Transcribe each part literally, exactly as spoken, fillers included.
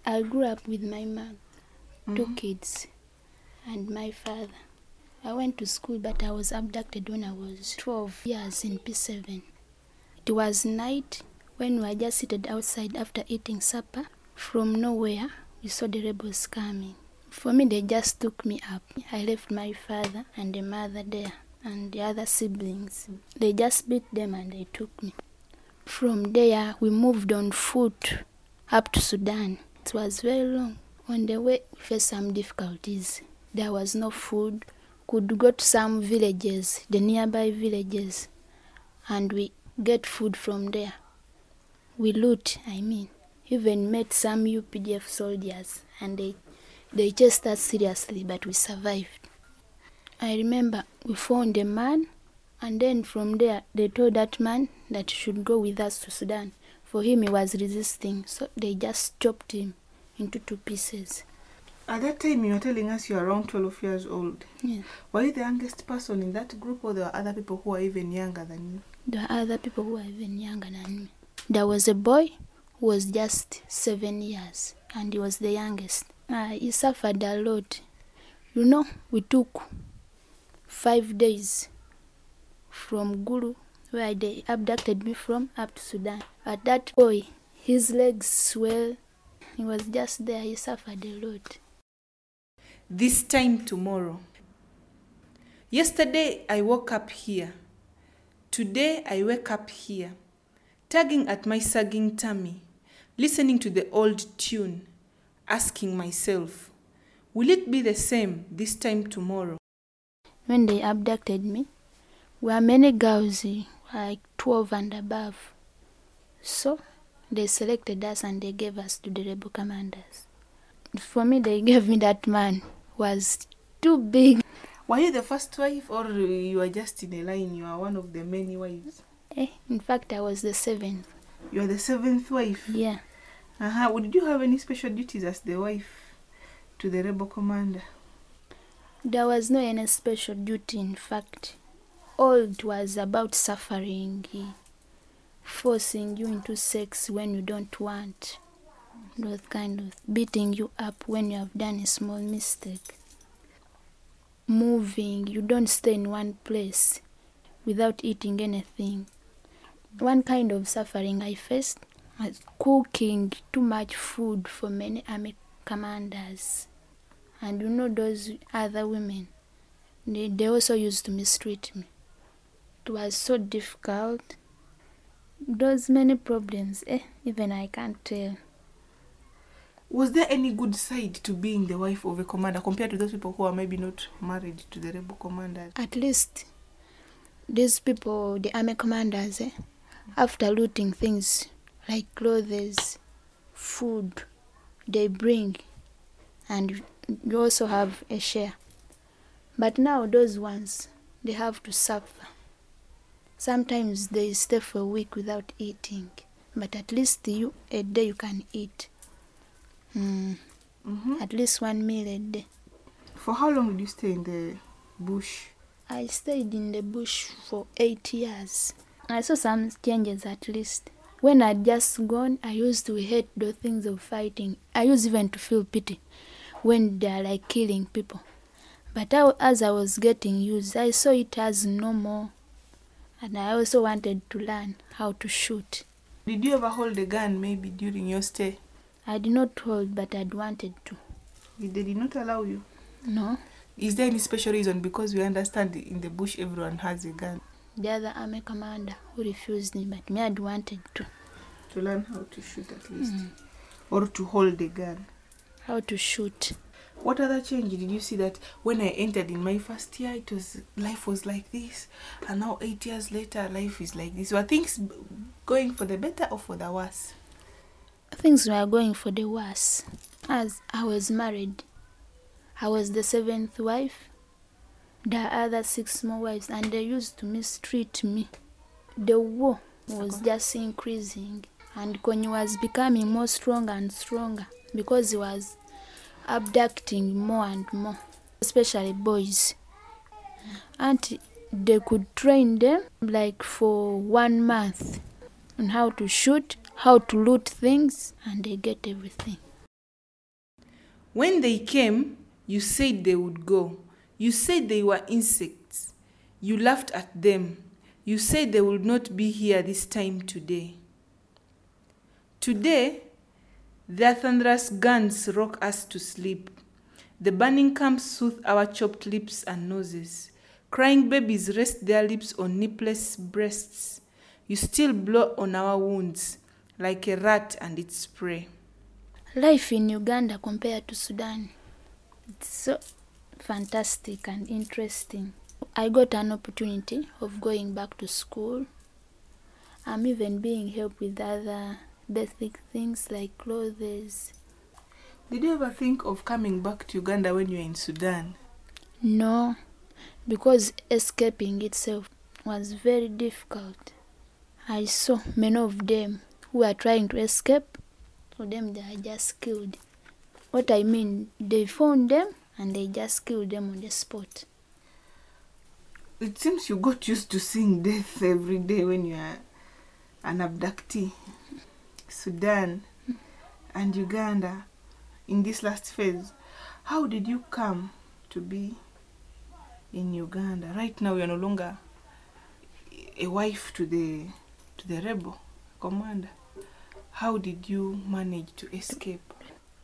I grew up with my mom, Mm-hmm. two kids, and my father. I went to school, but I was abducted when I was twelve years in P seven. It was night when we were just seated outside after eating supper. From nowhere, we saw the rebels coming. For me, they just took me up. I left my father and the mother there and the other siblings. They just beat them and they took me. From there, we moved on foot up to Sudan. It was very long. On the way, we faced some difficulties. There was no food. Could go to some villages, the nearby villages, and we get food from there. We loot, I mean. Even met some U P D F soldiers, and they, they chased us seriously, but we survived. I remember we found a man, and then from there, they told that man that he should go with us to Sudan. For him, he was resisting, so they just chopped him into two pieces. At that time, you were telling us you were around twelve years old. Yeah. Were you the youngest person in that group, or there were other people who were even younger than you? There were other people who were even younger than me. There was a boy who was just seven years, and he was the youngest. Uh, he suffered a lot. You know, we took five days from Gulu, where they abducted me from, up to Sudan. But that boy, his legs swelled. He was just there. He suffered a lot. This time tomorrow. Yesterday, I woke up here. Today, I wake up here, tugging at my sagging tummy, listening to the old tune, asking myself, will it be the same this time tomorrow? When they abducted me, we were many girls, like twelve and above. So they selected us and they gave us to the rebel commanders. For me, they gave me that man who was too big. Were you the first wife, or you were just in a line? You are one of the many wives? Eh, in fact, I was the seventh. You are the seventh wife? Yeah. Uh-huh. Did you have any special duties as the wife to the rebel commander? There was no any special duty, in fact. All it was about suffering, forcing you into sex when you don't want, those kind of beating you up when you have done a small mistake. Moving, you don't stay in one place without eating anything. One kind of suffering I faced was cooking too much food for many army commanders. And you know those other women, they, they also used to mistreat me. It was so difficult. Those many problems, eh, even I can't tell. Was there any good side to being the wife of a commander compared to those people who are maybe not married to the rebel commanders? At least these people, the army commanders, eh, after looting things like clothes, food, they bring, and you also have a share. But now those ones, they have to suffer. Sometimes they stay for a week without eating, but at least you a day you can eat. Mm. Mm-hmm. At least one meal a day. For how long did you stay in the bush? I stayed in the bush for eight years. I saw some changes at least. When I'd just gone, I used to hate the things of fighting. I used even to feel pity when they're like killing people. But I, as I was getting used, I saw it as normal. And I also wanted to learn how to shoot. Did you ever hold a gun maybe during your stay? I did not hold, but I'd wanted to. They did not allow you? No. Is there any special reason? Because we understand in the bush everyone has a gun. The other army commander who refused me, but me I'd wanted to. To learn how to shoot at least. Mm. Or to hold a gun. How to shoot. What other change did you see that when I entered in my first year, it was life was like this, and now eight years later, life is like this? Were things going for the better or for the worse? Things were going for the worse. As I was married, I was the seventh wife. There are other six more wives, and they used to mistreat me. The war was just increasing, and Konyi was becoming more stronger and stronger because he was abducting more and more, especially boys. And they could train them like for one month on how to shoot, how to loot things, and they get everything. When they came, you said they would go. You said they were insects. You laughed at them. You said they would not be here this time today. Today, their thunderous guns rock us to sleep. The burning camps soothe our chopped lips and noses. Crying babies rest their lips on nipless breasts. You still blow on our wounds like a rat and its prey. Life in Uganda compared to Sudan, it's so fantastic and interesting. I got an opportunity of going back to school. I'm even being helped with other basic things like clothes. Did you ever think of coming back to Uganda when you were in Sudan? No, because escaping itself was very difficult. I saw many of them who are trying to escape. For them, they are just killed. What I mean, they found them and they just killed them on the spot. It seems you got used to seeing death every day when you are an abductee. Sudan and Uganda, in this last phase, how did you come to be in Uganda? Right now, you are no longer a wife to the to the rebel commander. How did you manage to escape?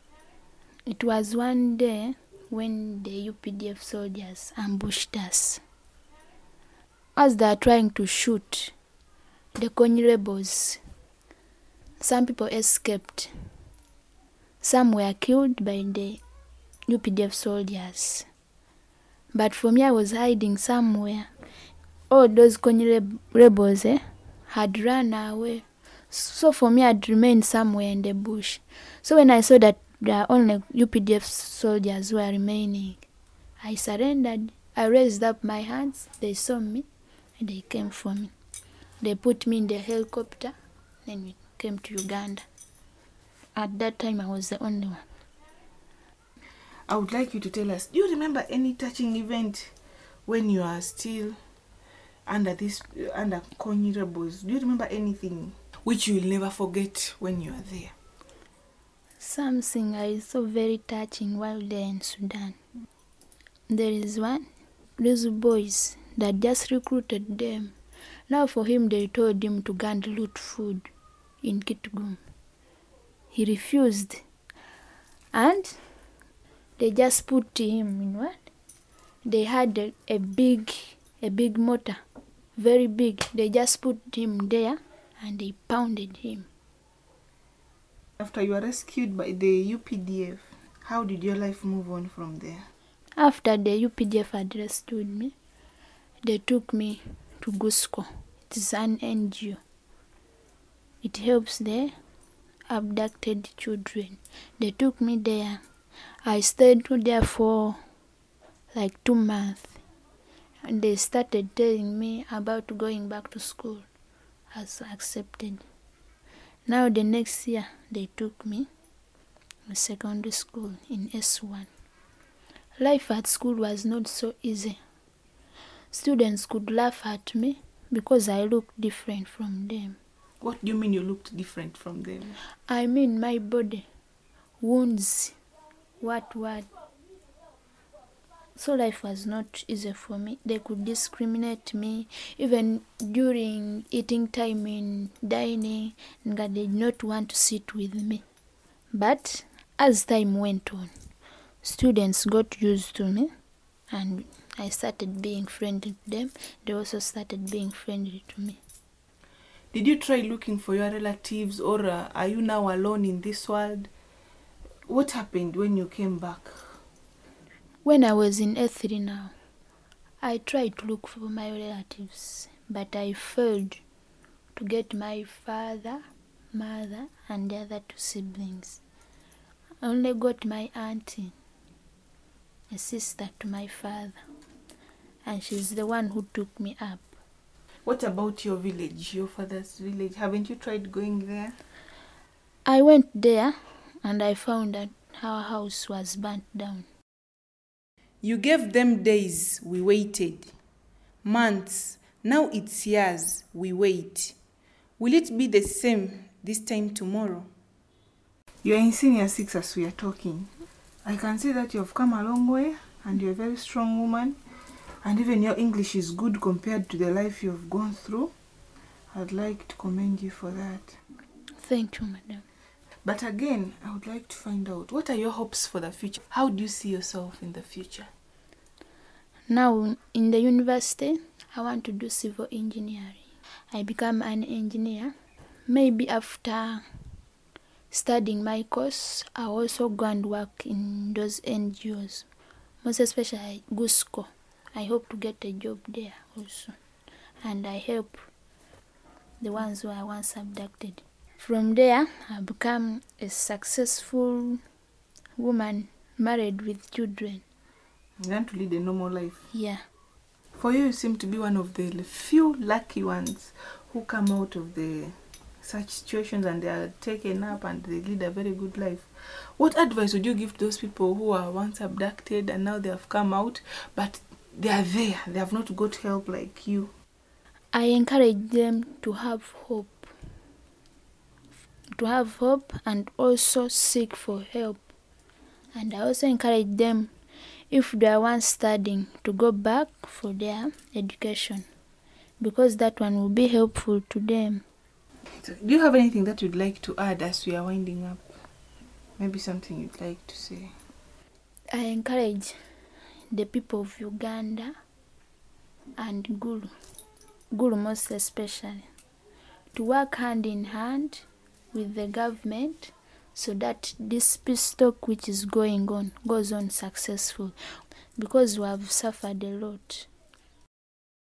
It was one day when the U P D F soldiers ambushed us. As they are trying to shoot the Kony rebels, some people escaped. Some were killed by the U P D F soldiers. But for me, I was hiding somewhere. All those Kony reb- rebels eh, had run away. So for me, I'd remained somewhere in the bush. So when I saw that there are only U P D F soldiers who were remaining, I surrendered. I raised up my hands. They saw me and they came for me. They put me in the helicopter. Then we came to Uganda. At that time, I was the only one. I would like you to tell us, do you remember any touching event when you are still under this, under Kony rebels? Do you remember anything which you will never forget when you are there? Something I saw very touching while there in Sudan. There is one, those boys that just recruited them. Now for him, they told him to go and loot food in Kitgum. He refused. And they just put him in what? They had a, a big, a big mortar, very big. They just put him there and they pounded him. After you were rescued by the U P D F, how did your life move on from there? After the U P D F had rescued me, they took me to GUSCO. It is an N G O. It helps the abducted children. They took me there. I stayed there for like two months. And they started telling me about going back to school. I was accepted. Now the next year, they took me to secondary school in S one. Life at school was not so easy. Students could laugh at me because I looked different from them. What do you mean you looked different from them? I mean my body, wounds, what, what. So life was not easy for me. They could discriminate me. Even during eating time in dining, they did not want to sit with me. But as time went on, students got used to me and I started being friendly to them. They also started being friendly to me. Did you try looking for your relatives, or uh, are you now alone in this world? What happened when you came back? When I was in A three now, I tried to look for my relatives, but I failed to get my father, mother, and the other two siblings. I only got my auntie, a sister to my father, and she's the one who took me up. What about your village, your father's village? Haven't you tried going there? I went there and I found that our house was burnt down. You gave them days, we waited. Months, now it's years, we wait. Will it be the same this time tomorrow? You are in senior six as we are talking. I can see that you've come a long way and you're a very strong woman, and even your English is good compared to the life you've gone through. I'd like to commend you for that. Thank you, madam. But again, I would like to find out, what are your hopes for the future? How do you see yourself in the future? Now, in the university, I want to do civil engineering. I become an engineer. Maybe after studying my course, I also go and work in those N G Os, most especially GUSCO. I hope to get a job there also. And I help the ones who are once abducted. From there, I become a successful woman, married with children. You want to lead a normal life? Yeah. For you, you seem to be one of the few lucky ones who come out of the such situations and they are taken up and they lead a very good life. What advice would you give to those people who are once abducted and now they have come out, but they are there, they have not got help like you? I encourage them to have hope. To have hope and also seek for help. And I also encourage them, if they are once studying, to go back for their education, because that one will be helpful to them. So, do you have anything that you'd like to add as we are winding up? Maybe something you'd like to say? I encourage the people of Uganda and Gulu, Gulu most especially, to work hand in hand with the government so that this peace talk which is going on goes on successful, because we have suffered a lot.